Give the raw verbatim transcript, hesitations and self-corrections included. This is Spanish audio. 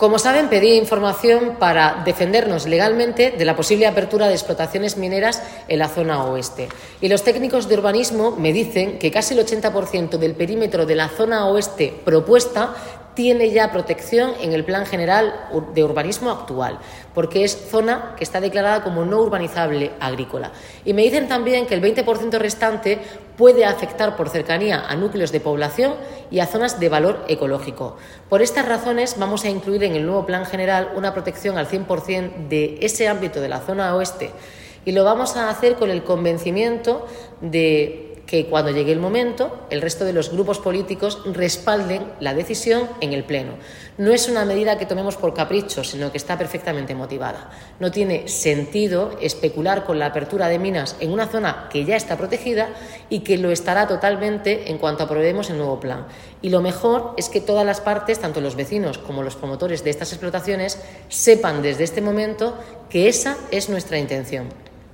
Como saben, pedí información para defendernos legalmente de la posible apertura de explotaciones mineras en la zona oeste. Y los técnicos de urbanismo me dicen que casi el ochenta por ciento del perímetro de la zona oeste propuesta tiene ya protección en el Plan General de Urbanismo actual, porque es zona que está declarada como no urbanizable agrícola. Y me dicen también que el veinte por ciento restante puede afectar por cercanía a núcleos de población y a zonas de valor ecológico. Por estas razones vamos a incluir en el nuevo Plan General una protección al cien por ciento de ese ámbito de la zona oeste, y lo vamos a hacer con el convencimiento de que cuando llegue el momento, el resto de los grupos políticos respalden la decisión en el Pleno. No es una medida que tomemos por capricho, sino que está perfectamente motivada. No tiene sentido especular con la apertura de minas en una zona que ya está protegida y que lo estará totalmente en cuanto aprobemos el nuevo plan. Y lo mejor es que todas las partes, tanto los vecinos como los promotores de estas explotaciones, sepan desde este momento que esa es nuestra intención.